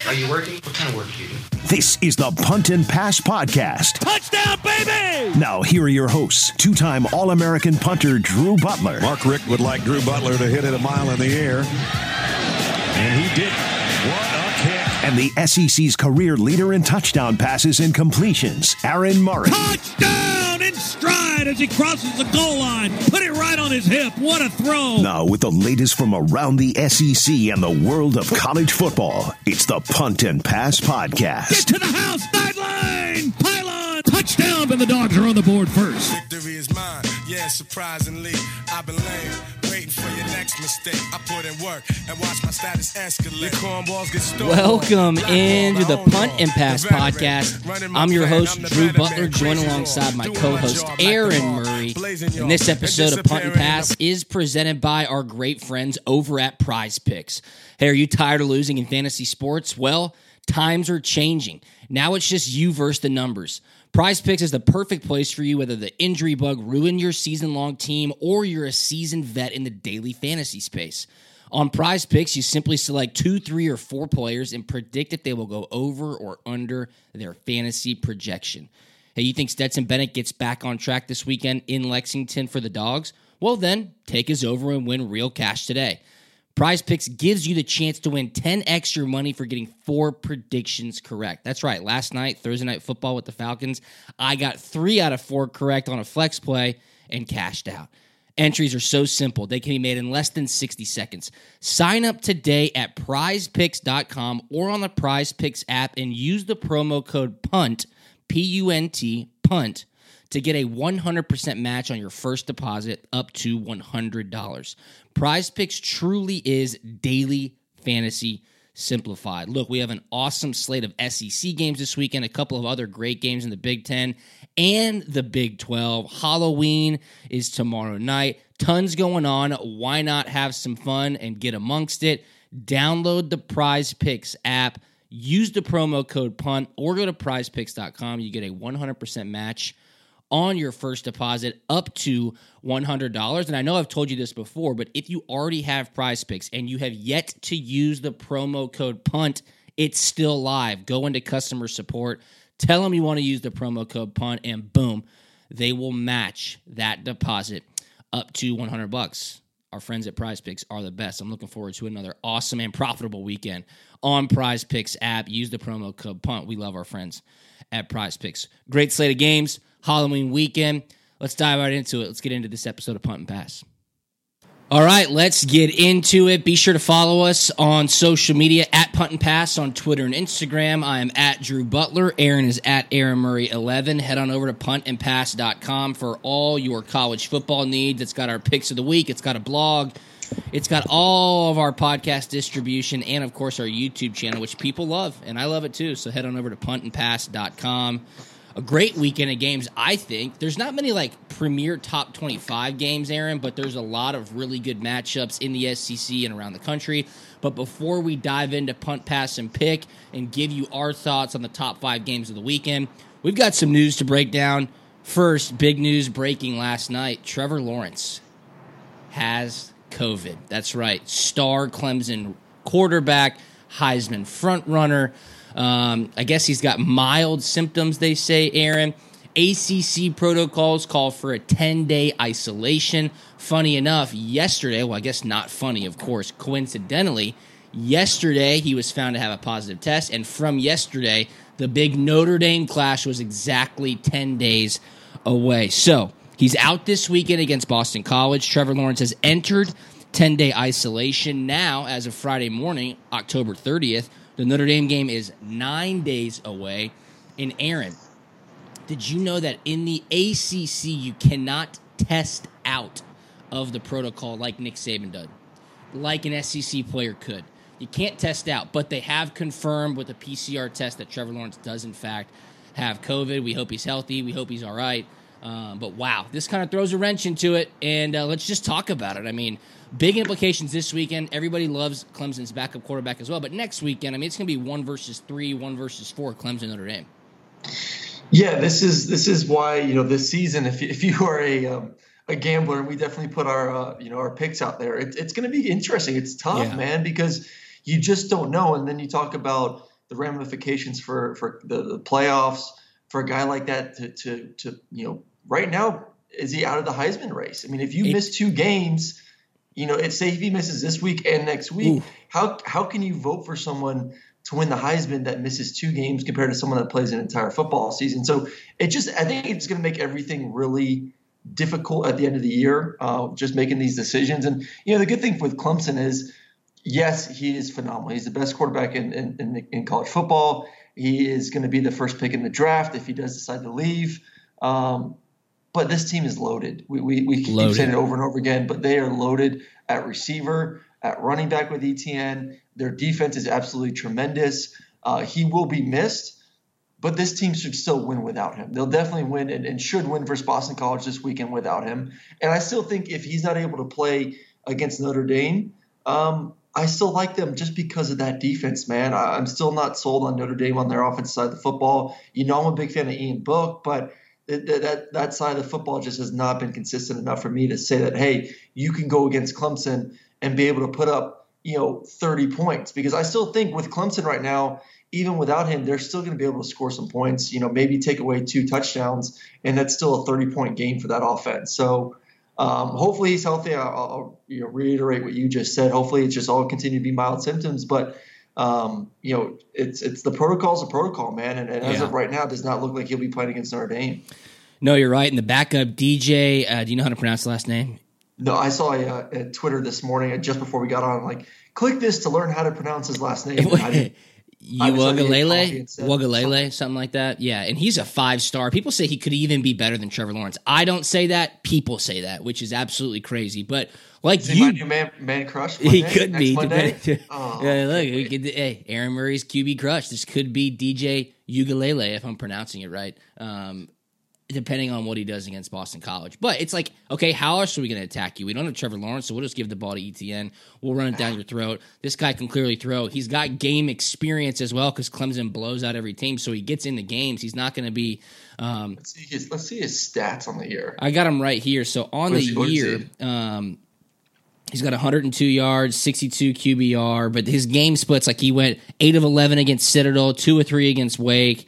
Are you working? What kind of work do you do? This is the Punt and Pass Podcast. Touchdown, baby! Now, here are your hosts, two-time All-American punter Drew Butler. Mark Richt would like Drew Butler to hit it a mile in the air. And he did. What a kick. And the SEC's career leader in touchdown passes and completions, Aaron Murray. Touchdown in stride as he crosses the goal line. Put it right on his hip. What a throw. Now, with the latest from around the SEC and the world of college football, it's the Punt and Pass Podcast. Get to the house, sideline, pylon, touchdown, and the Dogs are on the board first. Victory is mine, yeah, surprisingly. I've been lame, waiting for your next mistake. I put in work and watch my status escalate. Cornballs get stolen. Welcome into the Punt and Pass Podcast. I'm your host, Drew Butler, joined alongside my co-host, Aaron Murray. And this episode of Punt and Pass is presented by our great friends over at Prize Picks. Hey, are you tired of losing in fantasy sports? Well, times are changing. Now it's just you versus the numbers. Prize Picks is the perfect place for you, whether the injury bug ruined your season-long team or you're a seasoned vet in the daily fantasy space. On Prize Picks, you simply select 2, 3, or 4 players and predict if they will go over or under their fantasy projection. Hey, you think Stetson Bennett gets back on track this weekend in Lexington for the Dogs? Well then, take his over and win real cash today. Prize Picks gives you the chance to win 10x your money for getting 4 predictions correct. That's right. Last night, Thursday Night Football with the Falcons, I got 3 out of 4 correct on a flex play and cashed out. Entries are so simple. They can be made in less than 60 seconds. Sign up today at prizepicks.com or on the Prize Picks app and use the promo code PUNT, P-U-N-T, PUNT, to get a 100% match on your first deposit up to $100. Prize Picks truly is daily fantasy simplified. Look, we have an awesome slate of SEC games this weekend, a couple of other great games in the Big Ten and the Big 12. Halloween is tomorrow night. Tons going on. Why not have some fun and get amongst it? Download the Prize Picks app. Use the promo code PUNT or go to prizepicks.com. You get a 100% match on your first deposit up to $100. And I know I've told you this before, but if you already have Prize Picks and you have yet to use the promo code PUNT, it's still live. Go into customer support, tell them you want to use the promo code PUNT, and boom, they will match that deposit up to $100. Our friends at Prize Picks are the best. I'm looking forward to another awesome and profitable weekend on Prize Picks app. Use the promo code PUNT. We love our friends at Prize Picks. Great slate of games. Halloween weekend. Let's dive right into it. Let's get into this episode of Punt and Pass. All right, let's get into it. Be sure to follow us on social media at Punt and Pass on Twitter and Instagram. I am at Drew Butler. Aaron is at Aaron Murray 11. Head on over to puntandpass.com for all your college football needs. It's got our picks of the week. It's got a blog. It's got all of our podcast distribution and, of course, our YouTube channel, which people love, and I love it too. So head on over to puntandpass.com. A great weekend of games, I think. There's not many, premier top 25 games, Aaron, but there's a lot of really good matchups in the SEC and around the country. But before we dive into Punt, Pass, and Pick and give you our thoughts on the top 5 games of the weekend, we've got some news to break down. First, big news breaking last night. Trevor Lawrence has COVID. That's right. Star Clemson quarterback, Heisman frontrunner. I guess he's got mild symptoms, they say, Aaron. ACC protocols call for a 10-day isolation. Funny enough, yesterday, well, I guess not funny, of course, coincidentally, yesterday he was found to have a positive test, and from yesterday, the big Notre Dame clash was exactly 10 days away. So, he's out this weekend against Boston College. Trevor Lawrence has entered 10-day isolation. Now, as of Friday morning, October 30th, the Notre Dame game is 9 days away. And Aaron, did you know that in the ACC you cannot test out of the protocol like Nick Saban did, like an SEC player could? You can't test out, but they have confirmed with a PCR test that Trevor Lawrence does, in fact, have COVID. We hope he's healthy. We hope he's all right. But wow, this kind of throws a wrench into it, and let's just talk about it. I mean, big implications this weekend. Everybody loves Clemson's backup quarterback as well, but next weekend, I mean, it's going to be 1 versus 3, 1 versus 4, Clemson, Notre Dame. Yeah, this is why, this season, if you are a gambler, we definitely put our picks out there. It's going to be interesting. It's tough, man, because you just don't know. And then you talk about the ramifications for the playoffs for a guy like that to right now, is he out of the Heisman race? I mean, if you miss 2 games, say if he misses this week and next week, how can you vote for someone to win the Heisman that misses 2 games compared to someone that plays an entire football season? So I think it's going to make everything really difficult at the end of the year, just making these decisions. And, the good thing with Clemson is, yes, he is phenomenal. He's the best quarterback in college football. He is going to be the first pick in the draft if he does decide to leave. But this team is loaded. We keep saying it over and over again, but they are loaded at receiver, at running back with ETN. Their defense is absolutely tremendous. He will be missed, but this team should still win without him. They'll definitely win and should win versus Boston College this weekend without him. And I still think if he's not able to play against Notre Dame, I still like them just because of that defense, man. I'm still not sold on Notre Dame on their offensive side of the football. I'm a big fan of Ian Book, but that side of the football just has not been consistent enough for me to say that, hey, you can go against Clemson and be able to put up, 30 points. Because I still think with Clemson right now, even without him, they're still going to be able to score some points, maybe take away 2 touchdowns, and that's still a 30-point game for that offense. So hopefully he's healthy. I'll reiterate what you just said. Hopefully it's just all continue to be mild symptoms, but it's the protocol's a protocol, man. And as of right now, it does not look like he'll be playing against Notre Dame. No, you're right. And the backup DJ, do you know how to pronounce the last name? No, I saw a Twitter this morning just before we got on, like, click this to learn how to pronounce his last name. Uiagalelei, something like that. Yeah, and he's a 5-star. People say he could even be better than Trevor Lawrence. I don't say that. People say that, which is absolutely crazy. But like my new man crush. He could be. Oh, yeah, look, Aaron Murray's QB crush. This could be DJ Uiagalelei if I'm pronouncing it right. Depending on what he does against Boston College. But it's like, okay, how else are we going to attack you? We don't have Trevor Lawrence, so we'll just give the ball to ETN. We'll run it down your throat. This guy can clearly throw. He's got game experience as well because Clemson blows out every team, so he gets in the games. He's not going to be let's see his stats on the year. I got him right here. So on the year, he's got 102 yards, 62 QBR, but his game splits, like he went 8 of 11 against Citadel, 2 of 3 against Wake.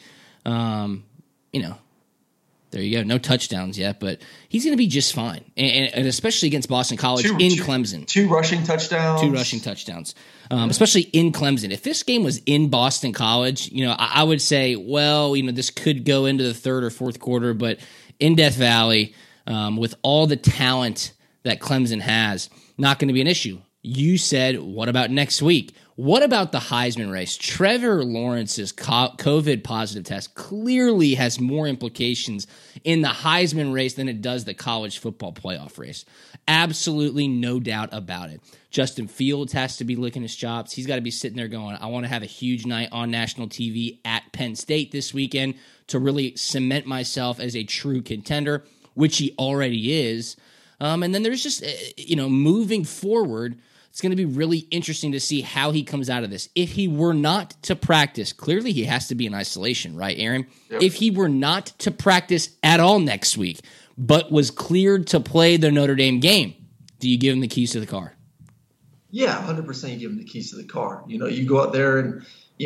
There you go. No touchdowns yet, but he's going to be just fine, and especially against Boston College Clemson. 2 rushing touchdowns. 2 rushing touchdowns, especially in Clemson. If this game was in Boston College, I would say, well, this could go into the 3rd or 4th quarter, but in Death Valley, with all the talent that Clemson has, not going to be an issue. You said, what about next week? What about the Heisman race? Trevor Lawrence's COVID positive test clearly has more implications in the Heisman race than it does the college football playoff race. Absolutely no doubt about it. Justin Fields has to be licking his chops. He's got to be sitting there going, I want to have a huge night on national TV at Penn State this weekend to really cement myself as a true contender, which he already is. And then there's just, moving forward, it's going to be really interesting to see how he comes out of this. If he were not to practice, clearly he has to be in isolation, right, Aaron? Yep. If he were not to practice at all next week, but was cleared to play the Notre Dame game, do you give him the keys to the car? Yeah, 100% you give him the keys to the car. You go out there and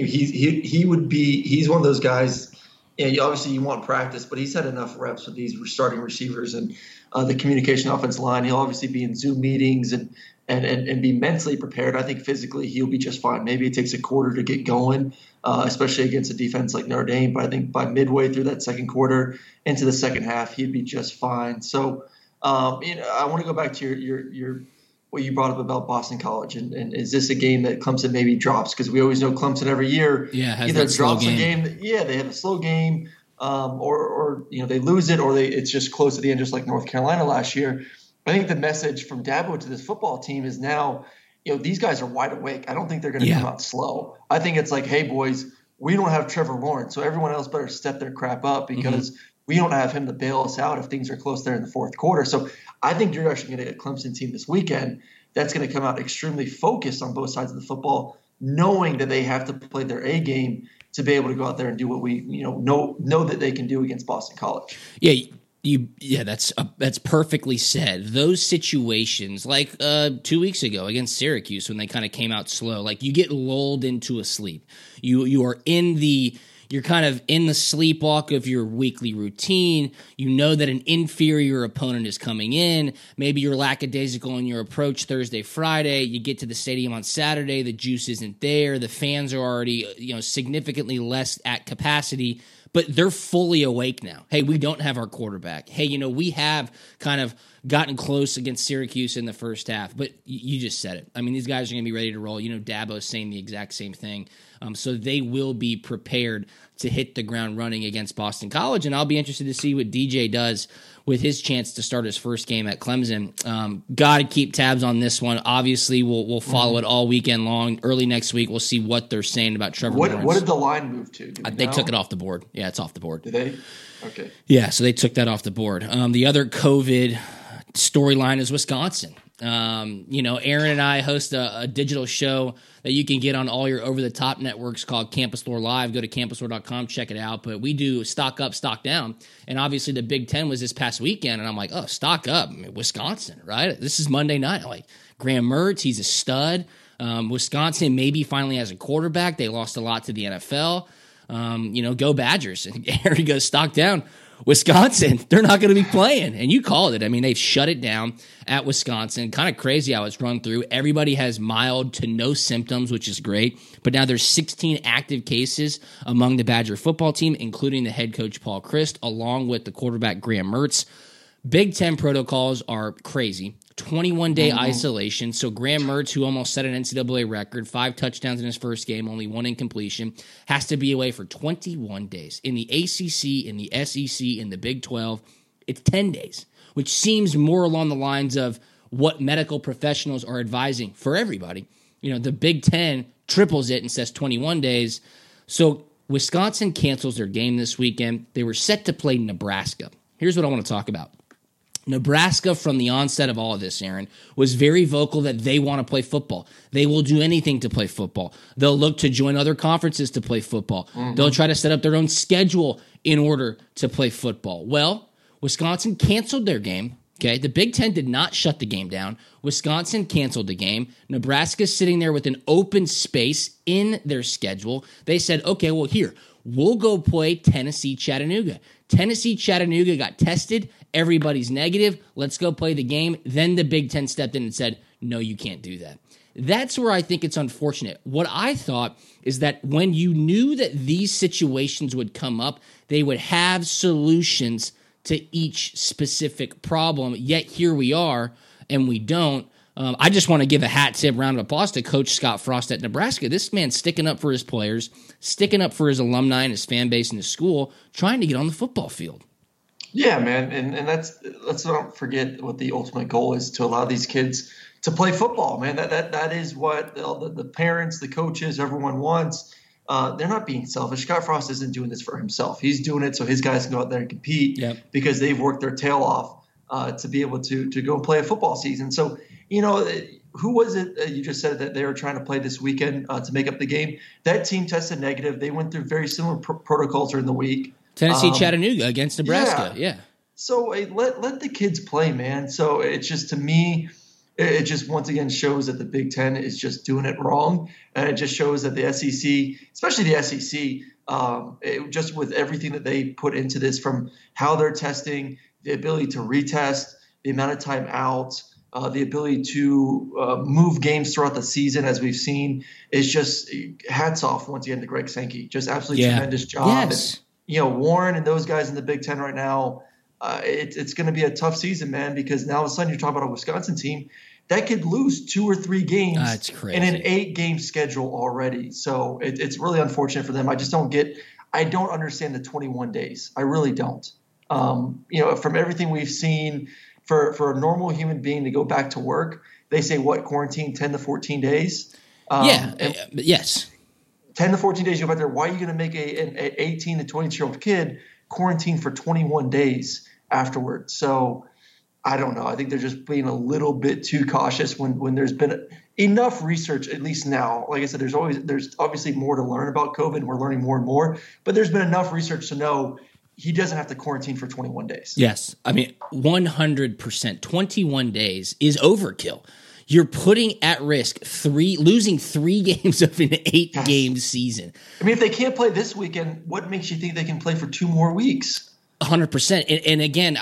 he's one of those guys. Obviously you want practice, but he's had enough reps with these starting receivers and the communication offense line. He'll obviously be in Zoom meetings and be mentally prepared. I think physically he'll be just fine. Maybe it takes a quarter to get going, especially against a defense like Notre Dame. But I think by midway through that second quarter into the second half, he'd be just fine. So, I want to go back to your what you brought up about Boston College, and is this a game that Clemson maybe drops? Because we always know Clemson every year either drops a game. They have a slow game, or they lose it, or it's just close at the end, just like North Carolina last year. I think the message from Dabo to this football team is now, these guys are wide awake. I don't think they're going to come out slow. I think it's like, hey, boys, we don't have Trevor Lawrence, so everyone else better step their crap up because we don't have him to bail us out if things are close there in the 4th quarter. So I think you're actually going to get a Clemson team this weekend that's going to come out extremely focused on both sides of the football, knowing that they have to play their A game to be able to go out there and do what we know that they can do against Boston College. Yeah. That's perfectly said. Those situations, like 2 weeks ago against Syracuse, when they kind of came out slow, like you get lulled into a sleep. You're kind of in the sleepwalk of your weekly routine. You know that an inferior opponent is coming in. Maybe you're lackadaisical in your approach Thursday, Friday. You get to the stadium on Saturday. The juice isn't there. The fans are already, significantly less at capacity, but they're fully awake now. Hey, we don't have our quarterback. Hey, we have kind of gotten close against Syracuse in the first half, but you just said it. I mean, these guys are going to be ready to roll. Dabo's saying the exact same thing. So they will be prepared to hit the ground running against Boston College, and I'll be interested to see what DJ does with his chance to start his first game at Clemson. Got to keep tabs on this one. Obviously, we'll follow it all weekend long. Early next week, we'll see what they're saying about Trevor Lawrence. What did the line move to? They took it off the board. Yeah, it's off the board. Did they? Okay. Yeah, so they took that off the board. The other COVID storyline is Wisconsin. Aaron and I host a digital show that you can get on all your over-the-top networks called Campus Lore Live. Go to campuslore.com, check it out. But we do stock up, stock down. And obviously the Big Ten was this past weekend, and I'm like, oh, stock up. Wisconsin, right? This is Monday night. I'm like, Graham Mertz, he's a stud. Wisconsin maybe finally has a quarterback. They lost a lot to the NFL. Go Badgers. And Aaron goes, stock down. Wisconsin, they're not going to be playing. And you called it. I mean, they've shut it down at Wisconsin. Kind of crazy how it's run through. Everybody has mild to no symptoms, which is great. But now there's 16 active cases among the Badger football team, including the head coach, Paul Chryst, along with the quarterback, Graham Mertz. Big Ten protocols are crazy. 21-day isolation. So Graham Mertz, who almost set an NCAA record, 5 touchdowns in his first game, only 1 incompletion, has to be away for 21 days. In the ACC, in the SEC, in the Big 12, it's 10 days, which seems more along the lines of what medical professionals are advising for everybody. The Big 10 triples it and says 21 days. So Wisconsin cancels their game this weekend. They were set to play Nebraska. Here's what I want to talk about. Nebraska, from the onset of all of this, Aaron, was very vocal that they want to play football. They will do anything to play football. They'll look to join other conferences to play football. They'll try to set up their own schedule in order to play football. Well, Wisconsin canceled their game. Okay, the Big Ten did not shut the game down. Wisconsin canceled the game. Nebraska's sitting there with an open space in their schedule. They said, okay, well, here, we'll go play Tennessee-Chattanooga. Tennessee-Chattanooga got tested. Everybody's negative. Let's go play the game. Then the Big Ten stepped in and said, no, you can't do that. That's where I think it's unfortunate. What I thought is that when you knew that these situations would come up, they would have solutions to each specific problem. Yet here we are, and we don't. I just want to give a hat tip, round of applause to Coach Scott Frost at Nebraska. This man's sticking up for his players, sticking up for his alumni and his fan base and his school, trying to get on the football field. Yeah, man, and let's not forget what the ultimate goal is, to allow these kids to play football, man. That is what the parents, the coaches, everyone wants. They're not being selfish. Scott Frost isn't doing this for himself. He's doing it so his guys can go out there and compete because they've worked their tail off to be able to go and play a football season. So, who was it you just said that they were trying to play this weekend to make up the game? That team tested negative. They went through very similar protocols during the week. Tennessee-Chattanooga against Nebraska, yeah. So let the kids play, man. So it's just, to me, it just once again shows that the Big Ten is just doing it wrong. And it just shows that the SEC, especially the SEC, just with everything that they put into this, from how they're testing, the ability to retest, the amount of time out, the ability to move games throughout the season, as we've seen, is just hats off once again to Greg Sankey. Just absolutely tremendous job. Yes. And, Warren and those guys in the Big Ten right now, it's going to be a tough season, man, because now all of a sudden you're talking about a Wisconsin team that could lose 2 or 3 games in an 8-game schedule already. So it's really unfortunate for them. I don't understand the 21 days. I really don't. From everything we've seen, for a normal human being to go back to work, they say quarantine 10 to 14 days. Yes. 10 to 14 days you go back there. Why are you going to make an 18 to 22-year-old kid quarantine for 21 days afterwards? So I don't know. I think they're just being a little bit too cautious when there's been enough research, at least now. Like I said, there's obviously more to learn about COVID. We're learning more and more, but there's been enough research to know he doesn't have to quarantine for 21 days. Yes. I mean, 100%. 21 days is overkill. You're putting at risk losing 3 games of an 8-game season. I mean, if they can't play this weekend, what makes you think they can play for 2 more weeks? 100%. And again,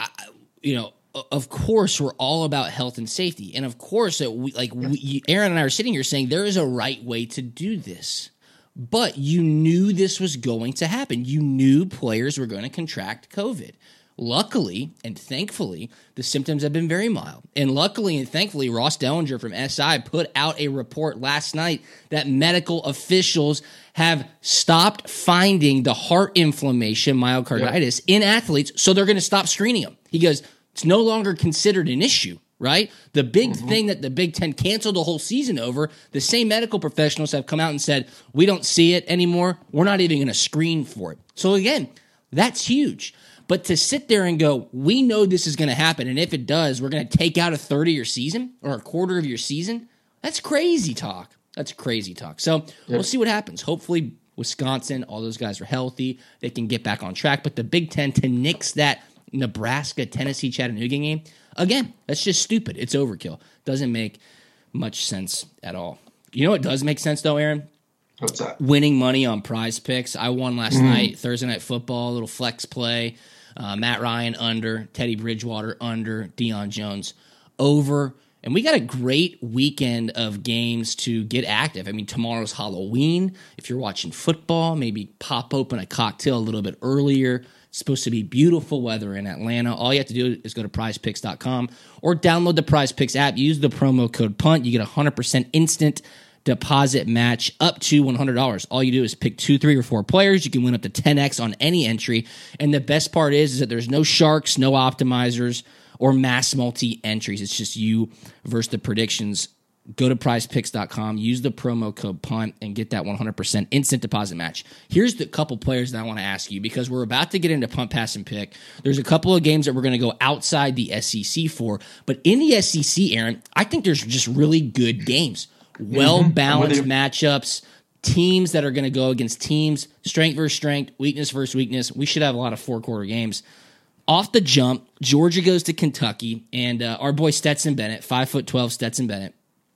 of course, we're all about health and safety. And of course, Aaron and I are sitting here saying there is a right way to do this. But you knew this was going to happen. You knew players were going to contract COVID. Luckily and thankfully, the symptoms have been very mild. And luckily and thankfully, Ross Dellinger from SI put out a report last night that medical officials have stopped finding the heart inflammation, myocarditis, in athletes, so they're going to stop screening them. He goes, it's no longer considered an issue, right? The big thing that the Big Ten canceled the whole season over, the same medical professionals have come out and said, we don't see it anymore. We're not even going to screen for it. So again, that's huge. But to sit there and go, we know this is going to happen, and if it does, we're going to take out a third of your season or a quarter of your season, that's crazy talk. That's crazy talk. So we'll see what happens. Hopefully Wisconsin, all those guys are healthy. They can get back on track. But the Big Ten to nix that Nebraska, Tennessee, Chattanooga game, again, that's just stupid. It's overkill. Doesn't make much sense at all. You know what does make sense, though, Aaron? What's that? Winning money on Prize Picks. I won last night, Thursday Night Football, a little flex play. Matt Ryan under, Teddy Bridgewater under, Deion Jones over. And we got a great weekend of games to get active. I mean, tomorrow's Halloween. If you're watching football, maybe pop open a cocktail a little bit earlier. It's supposed to be beautiful weather in Atlanta. All you have to do is go to prizepicks.com or download the Prize Picks app. Use the promo code PUNT. You get 100% instant deposit match up to $100. All you do is pick 2, 3, or 4 players. You can win up to 10x on any entry. And the best part is that there's no sharks, no optimizers, or mass multi-entries. It's just you versus the predictions. Go to prizepicks.com, use the promo code PUNT, and get that 100% instant deposit match. Here's the couple players that I want to ask you, because we're about to get into punt, pass, and pick. There's a couple of games that we're going to go outside the SEC for. But in the SEC, Aaron, I think there's just really good games. Well-balanced matchups, teams that are going to go against teams, strength versus strength, weakness versus weakness. We should have a lot of 4-quarter games. Off the jump, Georgia goes to Kentucky, and our boy Stetson Bennett, 5'12" Stetson Bennett,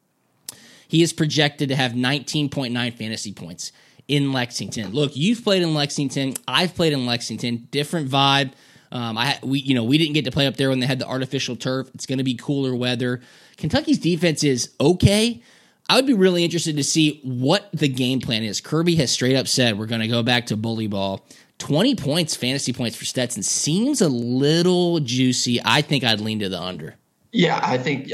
he is projected to have 19.9 fantasy points in Lexington. Look, you've played in Lexington. I've played in Lexington. Different vibe. We didn't get to play up there when they had the artificial turf. It's going to be cooler weather. Kentucky's defense is okay. I would be really interested to see what the game plan is. Kirby has straight up said we're going to go back to bully ball. 20 points, fantasy points for Stetson seems a little juicy. I think I'd lean to the under. Yeah, I think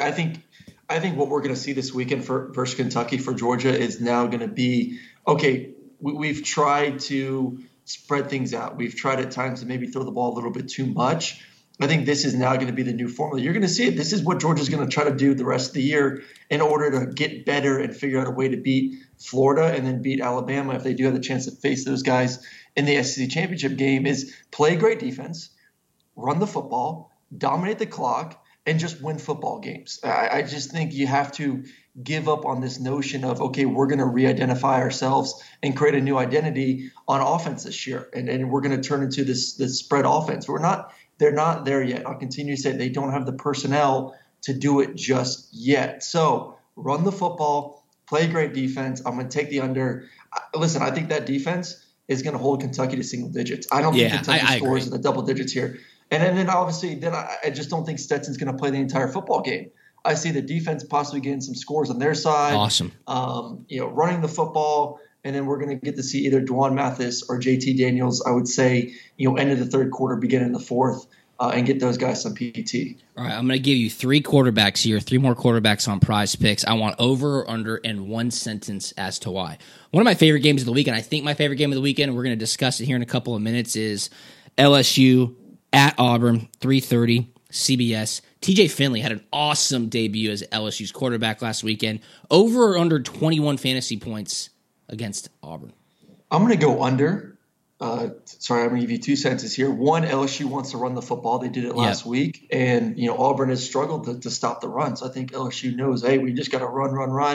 what we're going to see this weekend versus Kentucky for Georgia is now going to be, okay, we've tried to spread things out. We've tried at times to maybe throw the ball a little bit too much. I think this is now going to be the new formula. You're going to see it. This is what Georgia's going to try to do the rest of the year in order to get better and figure out a way to beat Florida and then beat Alabama if they do have the chance to face those guys in the SEC championship game, is play great defense, run the football, dominate the clock, and just win football games. I just think you have to give up on this notion of, okay, we're going to re-identify ourselves and create a new identity on offense this year, and we're going to turn into this spread offense. They're not there yet. I'll continue to say they don't have the personnel to do it just yet. So run the football, play great defense. I'm going to take the under. Listen, I think that defense is going to hold Kentucky to single digits. I don't think Kentucky scores in the double digits here. And then obviously, I just don't think Stetson's going to play the entire football game. I see the defense possibly getting some scores on their side. Awesome. Running the football, and then we're going to get to see either Dwan Mathis or JT Daniels, I would say, end of the third quarter, beginning of the fourth, and get those guys some PT. All right, I'm going to give you 3 quarterbacks here, 3 more quarterbacks on Prize Picks. I want over or under and 1 sentence as to why. One of my favorite games of the weekend, I think my favorite game of the weekend, and we're going to discuss it here in a couple of minutes, is LSU at Auburn, 3:30, CBS. TJ Finley had an awesome debut as LSU's quarterback last weekend. Over or under 21 fantasy points against Auburn? I'm going to go under. I'm going to give you 2 sentences here. One, LSU wants to run the football. They did it last week. And, Auburn has struggled to stop the run. So I think LSU knows, hey, we just got to run.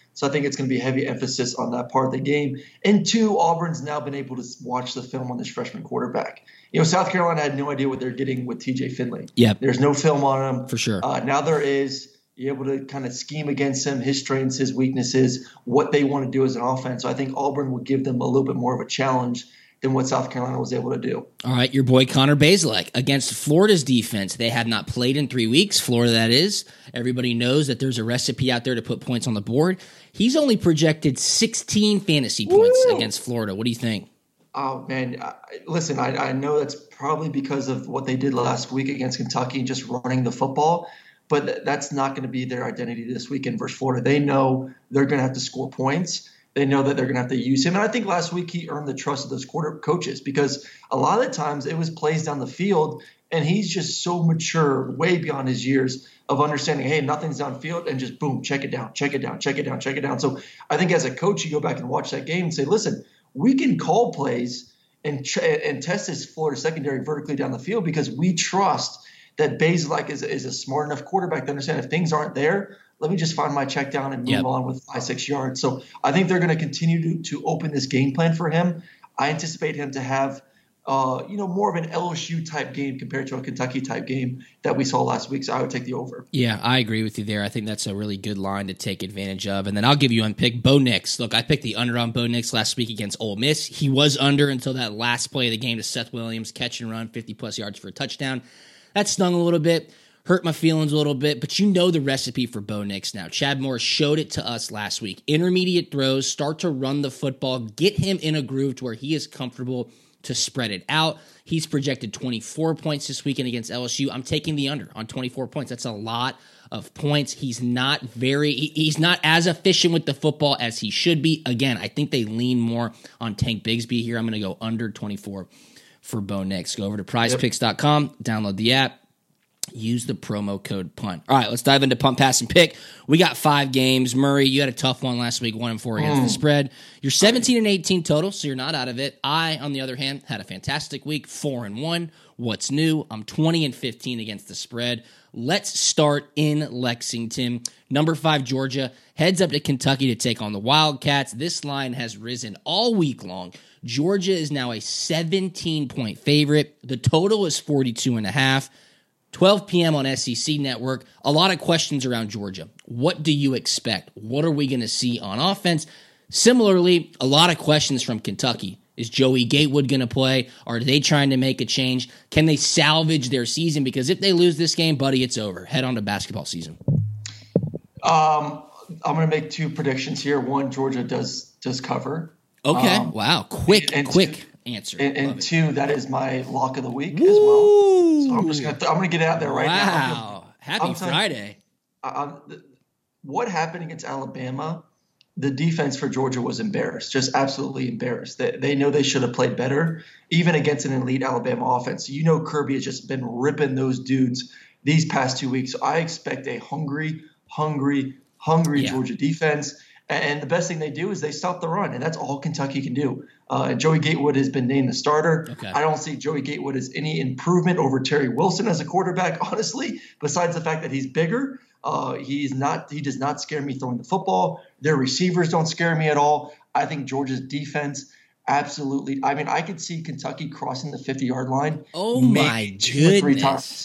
So I think it's going to be a heavy emphasis on that part of the game. And 2, Auburn's now been able to watch the film on this freshman quarterback. South Carolina had no idea what they're getting with TJ Finley. Yep. There's no film on him. For sure. Now there is. You're able to kind of scheme against him, his strengths, his weaknesses, what they want to do as an offense. So I think Auburn will give them a little bit more of a challenge than what South Carolina was able to do. All right, your boy Connor Bazelak against Florida's defense. They have not played in 3 weeks. Florida, that is. Everybody knows that there's a recipe out there to put points on the board. He's only projected 16 fantasy points against Florida. What do you think? Oh, man. Listen, I know that's probably because of what they did last week against Kentucky and just running the football. But that's not going to be their identity this weekend versus Florida. They know they're going to have to score points. They know that they're going to have to use him. And I think last week he earned the trust of those coaches because a lot of the times it was plays down the field, and he's just so mature, way beyond his years of understanding, hey, nothing's downfield, and just boom, check it down, check it down, check it down, check it down. So I think as a coach, you go back and watch that game and say, listen, we can call plays and test this Florida secondary vertically down the field because we trust that Bazelak is a smart enough quarterback to understand if things aren't there, let me just find my check down and move on with 5-6 yards. So I think they're going to continue to open this game plan for him. I anticipate him to have more of an LSU type game compared to a Kentucky type game that we saw last week. So I would take the over. Yeah, I agree with you there. I think that's a really good line to take advantage of. And then I'll give you one pick, Bo Nix. Look, I picked the under on Bo Nix last week against Ole Miss. He was under until that last play of the game to Seth Williams, catch and run, 50-plus yards for a touchdown. That stung a little bit, hurt my feelings a little bit, but you know the recipe for Bo Nix now. Chad Morris showed it to us last week. Intermediate throws, start to run the football, get him in a groove to where he is comfortable to spread it out. He's projected 24 points this weekend against LSU. I'm taking the under on 24 points. That's a lot of points. He's not as efficient with the football as he should be. Again, I think they lean more on Tank Bigsby here. I'm going to go under 24 for Bo Nix. Go over to prizepicks.com, download the app, use the promo code PUNT. All right, let's dive into Punt, Pass, and Pick. We got 5 games. Murray, you had a tough one last week, 1-4 against the spread. You're 17-18 total, so you're not out of it. I, on the other hand, had a fantastic week, 4-1. What's new? I'm 20-15 against the spread. Let's start in Lexington. Number 5, Georgia, heads up to Kentucky to take on the Wildcats. This line has risen all week long. Georgia is now a 17-point favorite. The total is 42.5. 12 p.m. on SEC Network. A lot of questions around Georgia. What do you expect? What are we going to see on offense? Similarly, a lot of questions from Kentucky. Is Joey Gatewood going to play? Are they trying to make a change? Can they salvage their season? Because if they lose this game, buddy, it's over. Head on to basketball season. I'm going to make 2 predictions here. One, Georgia does cover. Okay. Wow. Quick answer. And 2, that is my lock of the week as well. So I'm going to get it out there right now. Wow. Happy Friday. What happened against Alabama? The defense for Georgia was embarrassed, just absolutely embarrassed. They know they should have played better, even against an elite Alabama offense. You know Kirby has just been ripping those dudes these past 2 weeks. So I expect a hungry Georgia defense. And the best thing they do is they stop the run, and that's all Kentucky can do. Joey Gatewood has been named the starter. Okay. I don't see Joey Gatewood as any improvement over Terry Wilson as a quarterback, honestly, besides the fact that he's bigger. He does not scare me throwing the football. Their receivers don't scare me at all. I think Georgia's defense absolutely – I mean, I could see Kentucky crossing the 50-yard line. Oh, my goodness. 2 or 3 times.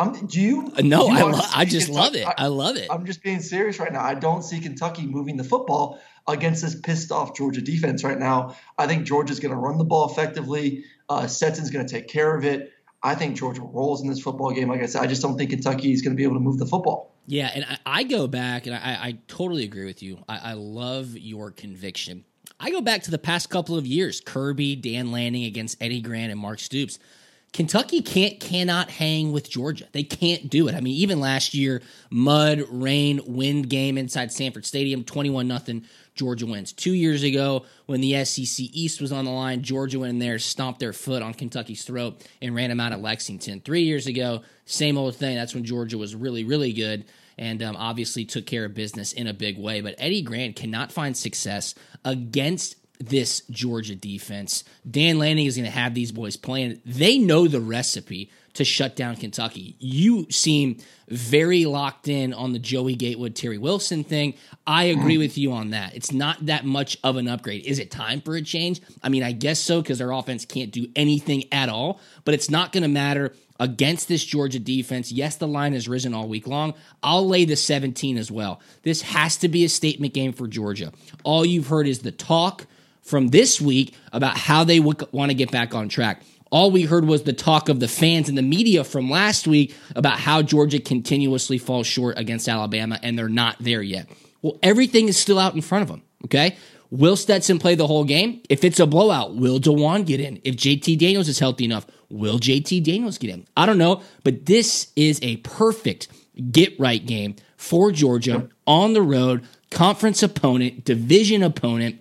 No, I just love it. I love it. I'm just being serious right now. I don't see Kentucky moving the football against this pissed off Georgia defense right now. I think Georgia's going to run the ball effectively. Stetson's going to take care of it. I think Georgia rolls in this football game. Like I said, I just don't think Kentucky is going to be able to move the football. Yeah, and I go back, and I totally agree with you. I love your conviction. I go back to the past couple of years, Kirby, Dan Lanning against Eddie Grant and Mark Stoops. Kentucky cannot hang with Georgia. They can't do it. I mean, even last year, mud, rain, wind game inside Sanford Stadium, 21-0, Georgia wins. 2 years ago, when the SEC East was on the line, Georgia went in there, stomped their foot on Kentucky's throat, and ran them out of Lexington. 3 years ago, same old thing. That's when Georgia was really, really good, and obviously took care of business in a big way. But Eddie Grant cannot find success against this Georgia defense. Dan Lanning is going to have these boys playing. They know the recipe to shut down Kentucky. You seem very locked in on the Joey Gatewood, Terry Wilson thing. I agree with you on that. It's not that much of an upgrade. Is it time for a change? I mean, I guess so, because their offense can't do anything at all, but it's not going to matter against this Georgia defense. Yes, the line has risen all week long. I'll lay the 17 as well. This has to be a statement game for Georgia. All you've heard is the talk from this week about how they want to get back on track. All we heard was the talk of the fans and the media from last week about how Georgia continuously falls short against Alabama, and they're not there yet. Well, everything is still out in front of them, okay? Will Stetson play the whole game? If it's a blowout, will DeJuan get in? If JT Daniels is healthy enough, will JT Daniels get in? I don't know, but this is a perfect get-right game for Georgia on the road, conference opponent, division opponent,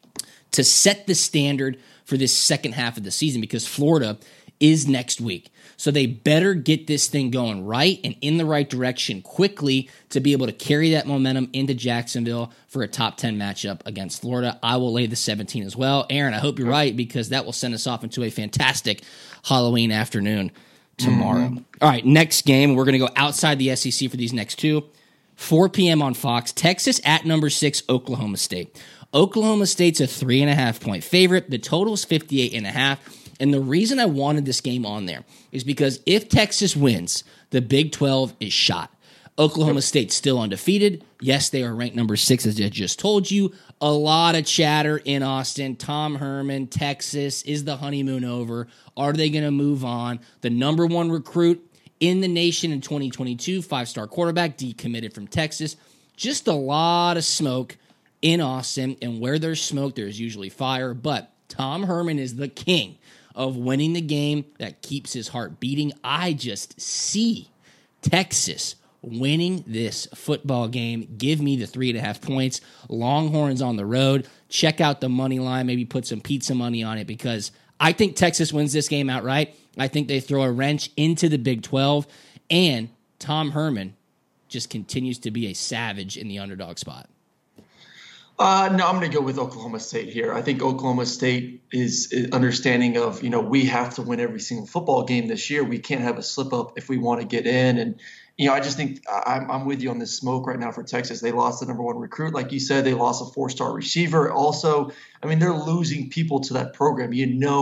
to set the standard for this second half of the season, because Florida is next week. So they better get this thing going right and in the right direction quickly to be able to carry that momentum into Jacksonville for a top 10 matchup against Florida. I will lay the 17 as well. Aaron, I hope you're right, because that will send us off into a fantastic Halloween afternoon tomorrow. All right, next game. We're going to go outside the SEC for these next two. 4 p.m. on Fox, Texas at number 6, Oklahoma State. Oklahoma State's a 3.5-point favorite. The total is 58.5. And the reason I wanted this game on there is because if Texas wins, the Big 12 is shot. Oklahoma State's still undefeated. Yes, they are ranked number 6, as I just told you. A lot of chatter in Austin. Tom Herman, Texas, is the honeymoon over? Are they going to move on? The number 1 recruit in the nation in 2022, 5-star quarterback, decommitted from Texas. Just a lot of smoke in Austin, and where there's smoke, there's usually fire. But Tom Herman is the king of winning the game that keeps his heart beating. I just see Texas winning this football game. Give me the 3.5 points. Longhorns on the road. Check out the money line. Maybe put some pizza money on it, because I think Texas wins this game outright. I think they throw a wrench into the Big 12, and Tom Herman just continues to be a savage in the underdog spot. No, I'm going to go with Oklahoma State here. I think Oklahoma State is understanding of, we have to win every single football game this year. We can't have a slip up if we want to get in. And, I just think I'm with you on this smoke right now for Texas. They lost the number 1 recruit. Like you said, they lost a 4-star receiver. Also, they're losing people to that program.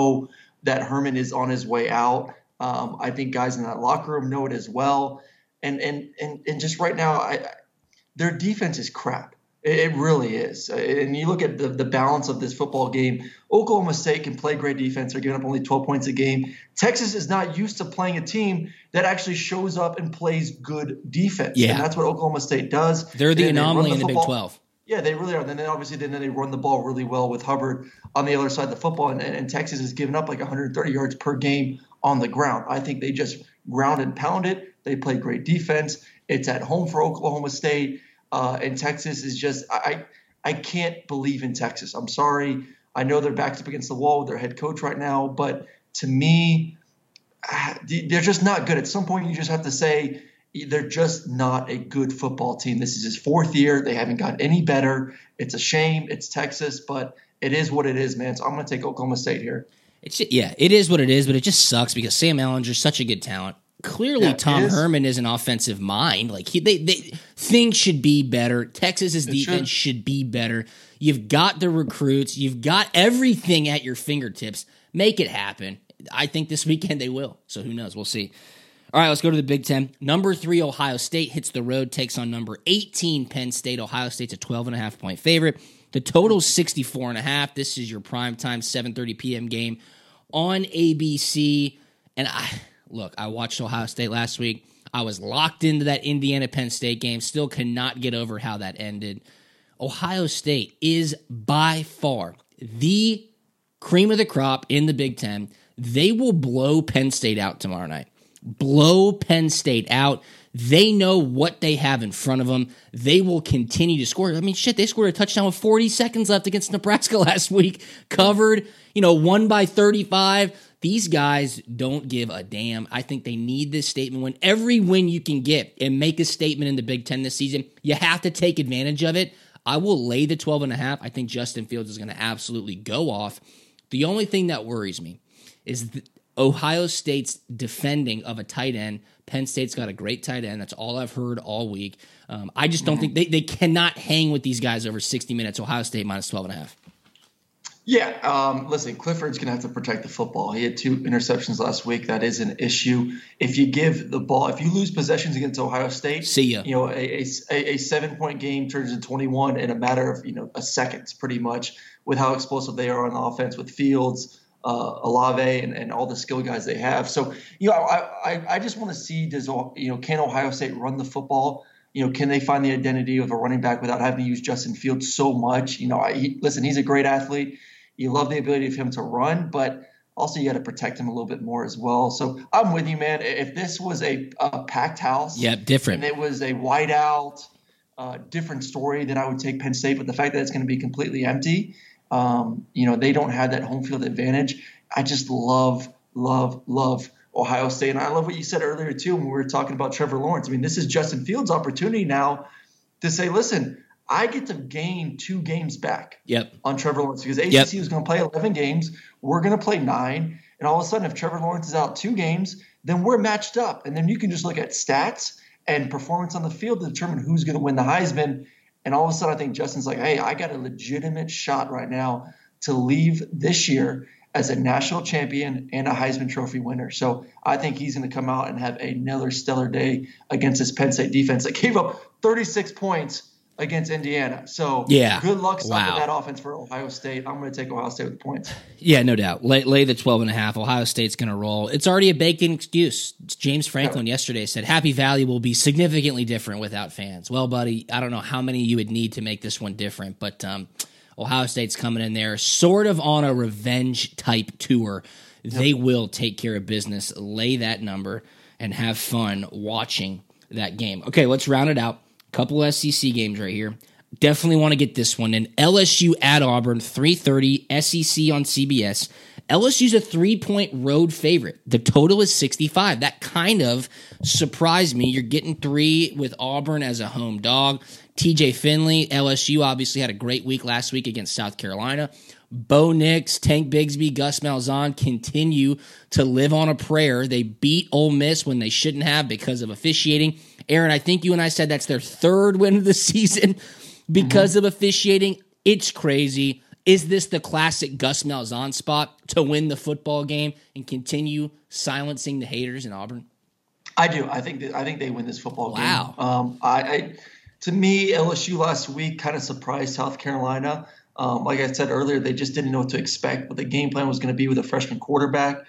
That Herman is on his way out. I think guys in that locker room know it as well. And just right now, their defense is crap. It really is. And you look at the balance of this football game. Oklahoma State can play great defense. They're giving up only 12 points a game. Texas is not used to playing a team that actually shows up and plays good defense. Yeah. And that's what Oklahoma State does. They're the anomaly in the Big 12. Yeah, they really are. And then obviously they run the ball really well with Hubbard on the other side of the football. And Texas has given up like 130 yards per game on the ground. I think they just ground and pound it. They play great defense. It's at home for Oklahoma State. And Texas is just I can't believe in Texas. I'm sorry. I know they're backed up against the wall with their head coach right now, but to me, they're just not good. At some point, you just have to say they're just not a good football team. This is his 4th year. They haven't got any better. It's a shame. It's Texas, but it is what it is, man. So I'm going to take Oklahoma State here. It is what it is, but it just sucks because Sam Ehlinger's such a good talent. Clearly, Tom Herman is an offensive mind. Like things should be better. Texas's defense should be better. You've got the recruits. You've got everything at your fingertips. Make it happen. I think this weekend they will. So who knows? We'll see. All right, let's go to the Big Ten. Number 3, Ohio State hits the road, takes on number 18, Penn State. Ohio State's a 12.5-point favorite. The total's 64.5. This is your primetime 7:30 p.m. game on ABC. And I watched Ohio State last week. I was locked into that Indiana-Penn State game. Still cannot get over how that ended. Ohio State is by far the cream of the crop in the Big Ten. They will blow Penn State out tomorrow night. Blow Penn State out. They know what they have in front of them. They will continue to score. They scored a touchdown with 40 seconds left against Nebraska last week. Covered, won by 35. These guys don't give a damn. I think they need this statement win. Every win you can get and make a statement in the Big Ten this season, you have to take advantage of it. I will lay the 12.5. I think Justin Fields is going to absolutely go off. The only thing that worries me is Ohio State's defending of a tight end. Penn State's got a great tight end. That's all I've heard all week. I just don't think they cannot hang with these guys over 60 minutes. Ohio State minus 12.5. Yeah, listen, Clifford's going to have to protect the football. He had 2 interceptions last week. That is an issue. If you give the ball, if you lose possessions against Ohio State, see ya. You know, a 7-point game turns into 21 in a matter of, a second, pretty much, with how explosive they are on offense with Fields, Olave, and all the skill guys they have. So, I just want to see, can Ohio State run the football? Can they find the identity of a running back without having to use Justin Fields so much? Listen, he's a great athlete. You love the ability of him to run, but also you got to protect him a little bit more as well. So I'm with you, man. If this was a packed house, different, and it was a whiteout, different story, then I would take Penn State. But the fact that it's going to be completely empty, they don't have that home field advantage. I just love Ohio State. And I love what you said earlier, too, when we were talking about Trevor Lawrence. I mean, this is Justin Fields' opportunity now to say, listen, I get to gain 2 games back on Trevor Lawrence because ACC was going to play 11 games. We're going to play 9. And all of a sudden, if Trevor Lawrence is out 2 games, then we're matched up. And then you can just look at stats and performance on the field to determine who's going to win the Heisman. And all of a sudden, I think Justin's like, hey, I got a legitimate shot right now to leave this year as a national champion and a Heisman Trophy winner. So I think he's going to come out and have another stellar day against this Penn State defense that gave up 36 points against Indiana. So good luck stopping that offense for Ohio State. I'm going to take Ohio State with the points. Yeah, no doubt. Lay the 12.5. Ohio State's going to roll. It's already a baked-in excuse. James Franklin yesterday said Happy Valley will be significantly different without fans. Well, buddy, I don't know how many you would need to make this one different, but Ohio State's coming in there sort of on a revenge-type tour. They will take care of business, lay that number, and have fun watching that game. Okay, let's round it out. Couple SEC games right here. Definitely want to get this one in. LSU at Auburn, 3:30, SEC on CBS. LSU's a 3-point road favorite. The total is 65. That kind of surprised me. You're getting 3 with Auburn as a home dog. TJ Finley, LSU obviously had a great week last week against South Carolina. Bo Nix, Tank Bigsby, Gus Malzahn continue to live on a prayer. They beat Ole Miss when they shouldn't have because of officiating. Aaron, I think you and I said that's their 3rd win of the season because of officiating. It's crazy. Is this the classic Gus Malzahn spot to win the football game and continue silencing the haters in Auburn? I do. I think they win this football game. To me, LSU last week kind of surprised South Carolina. Like I said earlier, they just didn't know what to expect, what the game plan was going to be with a freshman quarterback.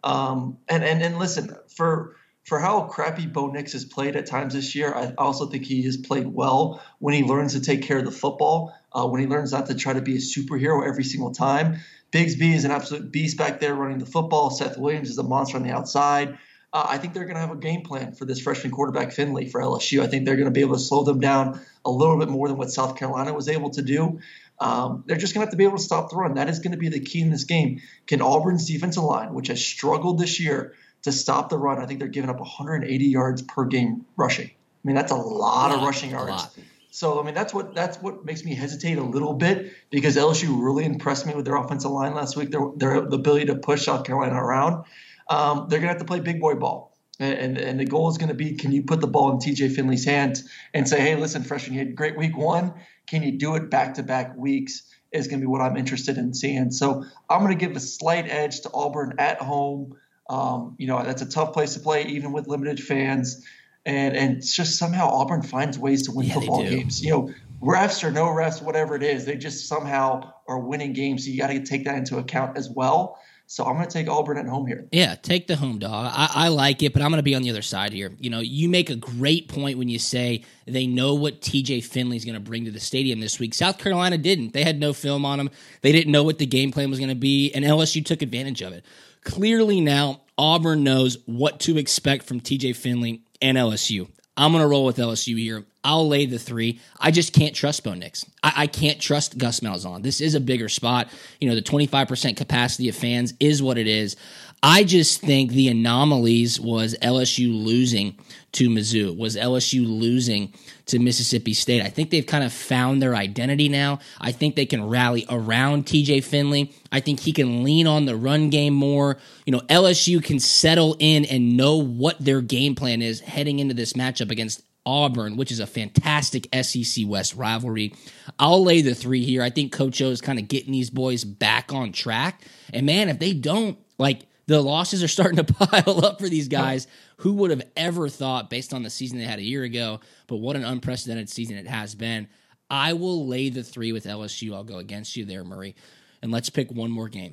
And listen, for how crappy Bo Nix has played at times this year, I also think he has played well when he learns to take care of the football, when he learns not to try to be a superhero every single time. Bigsby is an absolute beast back there running the football. Seth Williams is a monster on the outside. I think they're going to have a game plan for this freshman quarterback Finley for LSU. I think they're going to be able to slow them down a little bit more than what South Carolina was able to do. They're just going to have to be able to stop the run. That is going to be the key in this game. Can Auburn's defensive line, which has struggled this year to stop the run, I think they're giving up 180 yards per game rushing. I mean, that's a lot of rushing yards. So, I mean, that's what makes me hesitate a little bit because LSU really impressed me with their offensive line last week, their ability to push South Carolina around. They're going to have to play big boy ball. And the goal is going to be, can you put the ball in TJ Finley's hands and say, hey, listen, freshman, you had a great week 1. Can you do it back-to-back weeks is going to be what I'm interested in seeing. So I'm going to give a slight edge to Auburn at home. That's a tough place to play, even with limited fans. And it's just somehow Auburn finds ways to win football games. Refs or no refs, whatever it is, they just somehow are winning games. So you got to take that into account as well. So I'm going to take Auburn at home here. Yeah, take the home dog. I like it, but I'm going to be on the other side here. You make a great point when you say they know what TJ Finley's going to bring to the stadium this week. South Carolina didn't. They had no film on him. They didn't know what the game plan was going to be, and LSU took advantage of it. Clearly now, Auburn knows what to expect from TJ Finley and LSU. I'm going to roll with LSU here. I'll lay the 3. I just can't trust Bo Nix. I can't trust Gus Malzahn. This is a bigger spot. The 25% capacity of fans is what it is. I just think the anomalies was LSU losing to Mizzou, was LSU losing to Mississippi State. I think they've kind of found their identity now. I think they can rally around TJ Finley. I think he can lean on the run game more. LSU can settle in and know what their game plan is heading into this matchup against Auburn, which is a fantastic SEC West rivalry. I'll lay the 3 here. I think Coach O is kind of getting these boys back on track. And man, if they don't, the losses are starting to pile up for these guys. Who would have ever thought, based on the season they had a year ago, but what an unprecedented season it has been. I will lay the 3 with LSU. I'll go against you there, Murray. And let's pick one more game.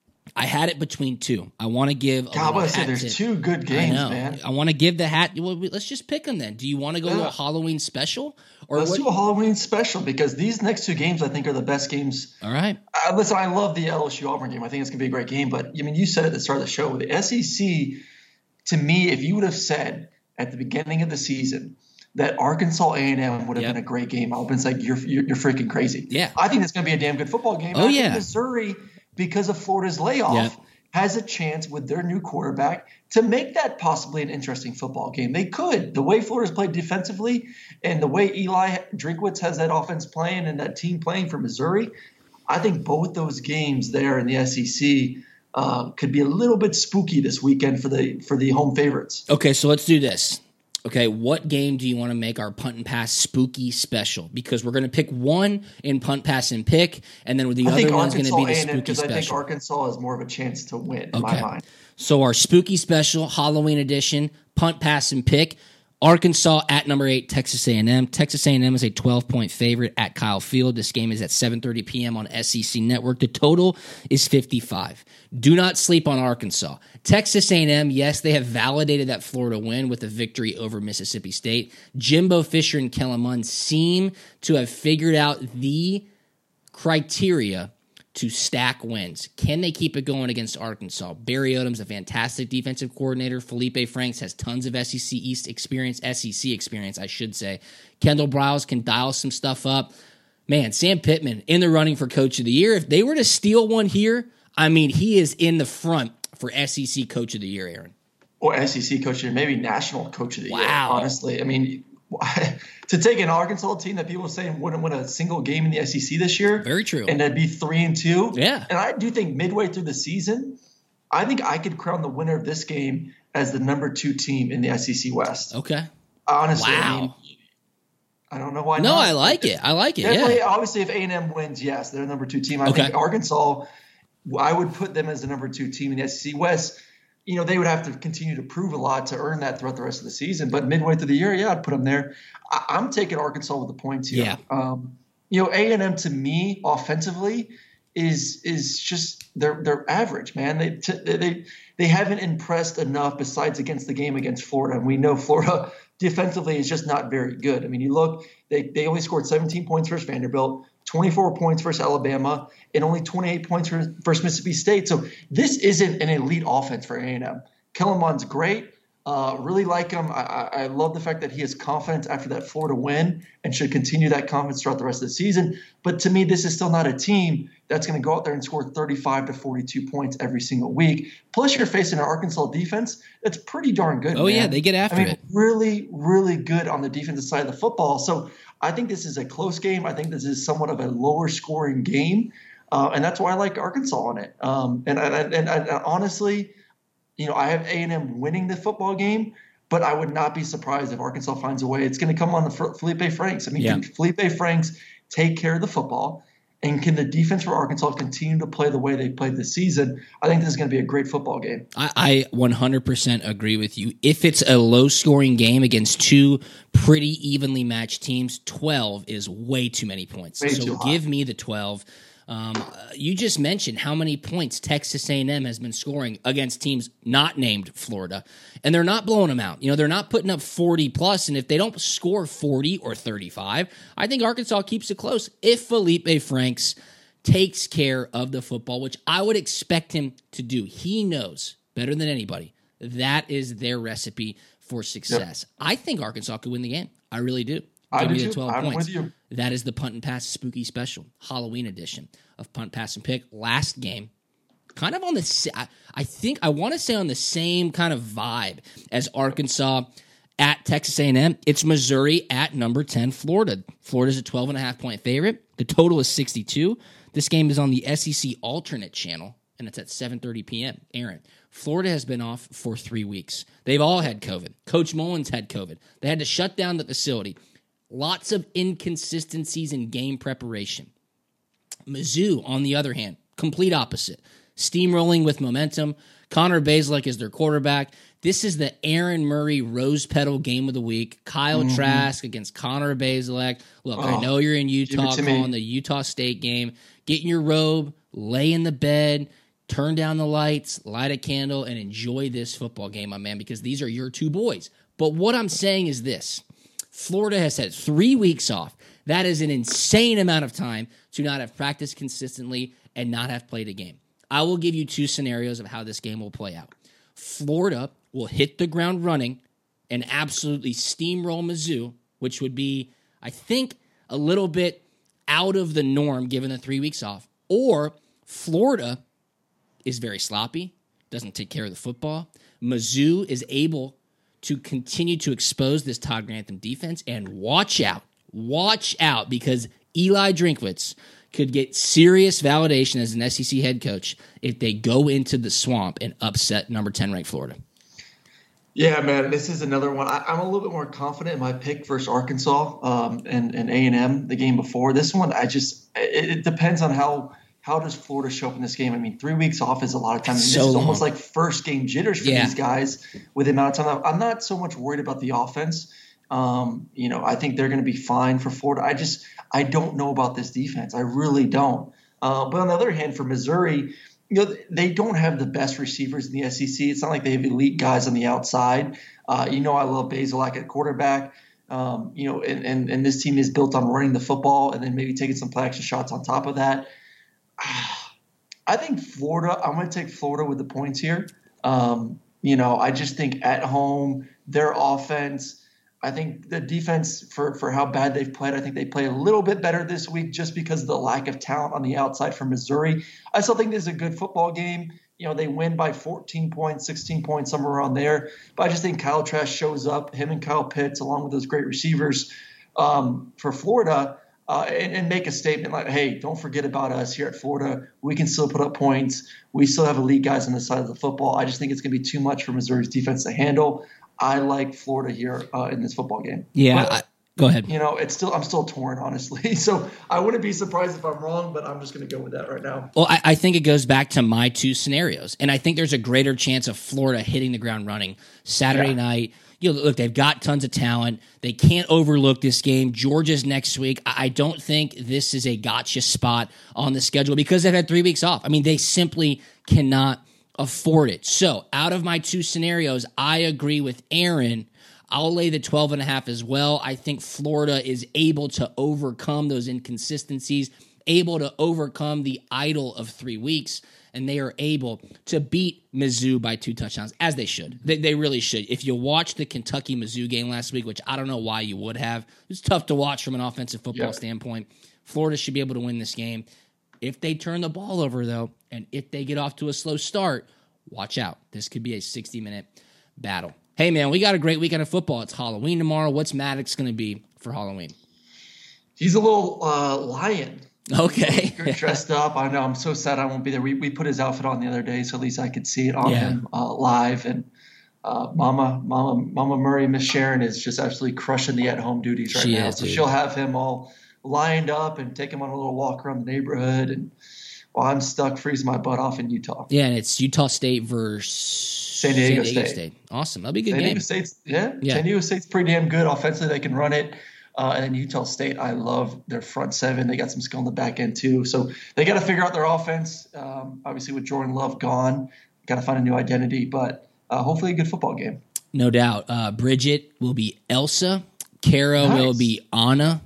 I had it between 2. I want to give a God, I said there's 2 good games, man. I want to give the hat. Well, let's just pick them then. Do you want to go to a Halloween special? Let's do a Halloween special because these next 2 games I think are the best games. All right. Listen, I love the LSU Auburn game. I think it's going to be a great game. But, you said at the start of the show, the SEC, to me, if you would have said at the beginning of the season that Arkansas A&M would have been a great game, I would have been like, you're freaking crazy. Yeah. I think it's going to be a damn good football game. Oh, I think Missouri, because of Florida's layoff, has a chance with their new quarterback to make that possibly an interesting football game. They could. The way Florida's played defensively and the way Eli Drinkwitz has that offense playing and that team playing for Missouri, I think both those games there in the SEC could be a little bit spooky this weekend for the home favorites. Okay, so let's do this. Okay, what game do you want to make our punt and pass spooky special? Because we're going to pick one in punt, pass, and pick, and then the other one's going to be the spooky because special. I think Arkansas has more of a chance to win in my mind. So our spooky special, Halloween edition, punt, pass, and pick. Arkansas at number 8, Texas A&M. Texas A&M is a 12-point favorite at Kyle Field. This game is at 7:30 p.m. on SEC Network. The total is 55. Do not sleep on Arkansas. Texas A&M, yes, they have validated that Florida win with a victory over Mississippi State. Jimbo Fisher and Kellen Mond seem to have figured out the criteria to stack wins. Can they keep it going against Arkansas? Barry Odom's a fantastic defensive coordinator. Felipe Franks has tons of SEC experience, I should say. Kendall Briles can dial some stuff up. Man, Sam Pittman in the running for Coach of the Year. If they were to steal one here, he is in the front for SEC Coach of the Year, Aaron. Or SEC Coach of the Year, maybe National Coach of the Year, honestly. To take an Arkansas team that people are saying wouldn't win a single game in the SEC this year. Very true. And that'd be 3-2. Yeah. And I do think midway through the season, I think I could crown the winner of this game as the number 2 team in the SEC West. Okay. Honestly, wow. I don't know why not. No, I like it. Yeah. Obviously, if A&M wins, yes, they're the number 2 team. I think Arkansas, I would put them as the number 2 team in the SEC West. They would have to continue to prove a lot to earn that throughout the rest of the season. But midway through the year, I'd put them there. I'm taking Arkansas with the points here. Yeah. A&M to me offensively is just they're average, man. They haven't impressed enough besides against the game against Florida. And we know Florida defensively is just not very good. You look, they only scored 17 points versus Vanderbilt, 24 points versus Alabama, and only 28 points versus Mississippi State. So this isn't an elite offense for A&M. Kellen Mond's great. Really like him. I love the fact that he has confidence after that Florida win and should continue that confidence throughout the rest of the season. But to me, this is still not a team that's going to go out there and score 35 to 42 points every single week. Plus, you're facing an Arkansas defense that's pretty darn good. Yeah, they get after it. Really, really good on the defensive side of the football. So I think this is a close game. I think this is somewhat of a lower scoring game. And that's why I like Arkansas on it. And honestly, I have A&M winning the football game, but I would not be surprised if Arkansas finds a way. It's going to come on the Felipe Franks. Can Felipe Franks take care of the football? And can the defense for Arkansas continue to play the way they played this season? I think this is going to be a great football game. I 100% agree with you. If it's a low-scoring game against 2 pretty evenly matched teams, 12 is way too many points. So give me the 12. You just mentioned how many points Texas A&M has been scoring against teams not named Florida, and they're not blowing them out. They're not putting up 40+, and if they don't score 40 or 35, I think Arkansas keeps it close if Felipe Franks takes care of the football, which I would expect him to do. He knows better than anybody that is their recipe for success. Yep. I think Arkansas could win the game. I really do. I do too. 12 I'm points. with you. That is the Punt and Pass Spooky Special, Halloween edition of Punt, Pass, and Pick. Last game kind of on the, I want to say on the same kind of vibe as Arkansas at Texas A&M. It's Missouri at number 10, Florida. Florida's a 12.5-point favorite. The total is 62. This game is on the SEC alternate channel, and it's at 7:30 p.m. Aaron, Florida has been off for 3 weeks. They've all had COVID. Coach Mullins had COVID. They had to shut down the facility. Lots of inconsistencies in game preparation. Mizzou, on the other hand, complete opposite. Steamrolling with momentum. Connor Bazelak is their quarterback. This is the Aaron Murray Rose Petal game of the week. Kyle Trask against Connor Bazelak. Look, I know you're in Utah calling the Utah State game. Get in your robe, lay in the bed, turn down the lights, light a candle, and enjoy this football game, my man, because these are your two boys. But what I'm saying is this. Florida has had 3 weeks off. That is an insane amount of time to not have practiced consistently and not have played a game. I will give you 2 scenarios of how this game will play out. Florida will hit the ground running and absolutely steamroll Mizzou, which would be, I think, a little bit out of the norm given the 3 weeks off. Or Florida is very sloppy, doesn't take care of the football. Mizzou is able to continue to expose this Todd Grantham defense, and watch out, because Eli Drinkwitz could get serious validation as an SEC head coach if they go into the swamp and upset number 10 ranked Florida. Yeah, man, this is another one. I'm a little bit more confident in my pick versus Arkansas and A&M the game before. This one, it depends on how does Florida show up in this game. I mean, 3 weeks off is a lot of time. This is almost like first game jitters for these guys with the amount of time. I'm not so much worried about the offense. I think they're going to be fine for Florida. I don't know about this defense. I really don't. But on the other hand, for Missouri, they don't have the best receivers in the SEC. It's not like they have elite guys on the outside. I love Bazelak at quarterback. And this team is built on running the football and then maybe taking some play action shots on top of that. I think Florida, I'm going to take Florida with the points here. I just think at home, their offense, I think the defense for how bad they've played, I think they play a little bit better this week just because of the lack of talent on the outside for Missouri. I still think this is a good football game. They win by 14 points, 16 points, somewhere around there. But I just think Kyle Trask shows up, him and Kyle Pitts, along with those great receivers for Florida, and make a statement like, hey, don't forget about us here at Florida. We can still put up points. We still have elite guys on the side of the football. I just think it's going to be too much for Missouri's defense to handle. I like Florida here in this football game. Yeah, go ahead. I'm still torn, honestly. So I wouldn't be surprised if I'm wrong, but I'm just going to go with that right now. Well, I think it goes back to my 2 scenarios, and I think there's a greater chance of Florida hitting the ground running Saturday night. Look, they've got tons of talent. They can't overlook this game. Georgia's next week. I don't think this is a gotcha spot on the schedule because they've had 3 weeks off. I mean, they simply cannot afford it. So out of my 2 scenarios, I agree with Aaron. I'll lay the 12.5 as well. I think Florida is able to overcome those inconsistencies, able to overcome the idle of 3 weeks, and they are able to beat Mizzou by 2 touchdowns, as they should. They really should. If you watched the Kentucky-Mizzou game last week, which I don't know why you would have, it's tough to watch from an offensive football standpoint. Florida should be able to win this game. If they turn the ball over, though, and if they get off to a slow start, watch out. This could be a 60-minute battle. Hey, man, we got a great weekend of football. It's Halloween tomorrow. What's Maddox going to be for Halloween? He's a little lion. Okay. Dressed up. I know. I'm so sad I won't be there. We put his outfit on the other day, so at least I could see it on him live. And Mama Murray, Miss Sharon, is just absolutely crushing the at-home duties right now. So she'll have him all lined up and take him on a little walk around the neighborhood. And while I'm stuck freezing my butt off in Utah. Yeah, and it's Utah State versus San Diego State. Awesome. That'll be a good game. San Diego State's pretty damn good offensively. They can run it. And then Utah State, I love their front 7. They got some skill on the back end too. So they got to figure out their offense. Obviously with Jordan Love gone, got to find a new identity. But hopefully a good football game. No doubt. Bridget will be Elsa. Kara will be Anna.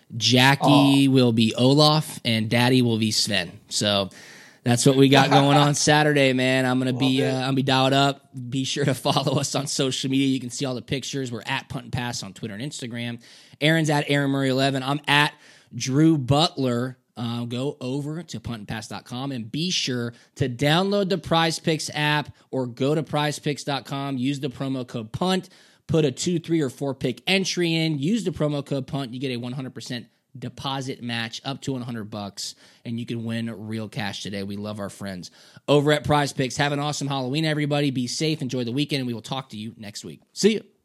Jackie will be Olaf, and Daddy will be Sven. So that's what we got going on Saturday, man. I'm gonna be dialed up. Be sure to follow us on social media. You can see all the pictures. We're at Punt and Pass on Twitter and Instagram. Aaron's at Aaron Murray 11. I'm at Drew Butler go over to puntandpass.com and be sure to download the Prize Picks app or go to prizepicks.com. Use the promo code PUNT. Put a 2, 3, or 4 pick entry in. Use the promo code PUNT. You get a 100% deposit match up to $100, and you can win real cash today. We love our friends over at Prize Picks. Have an awesome Halloween, everybody. Be safe. Enjoy the weekend, and we will talk to you next week. See you.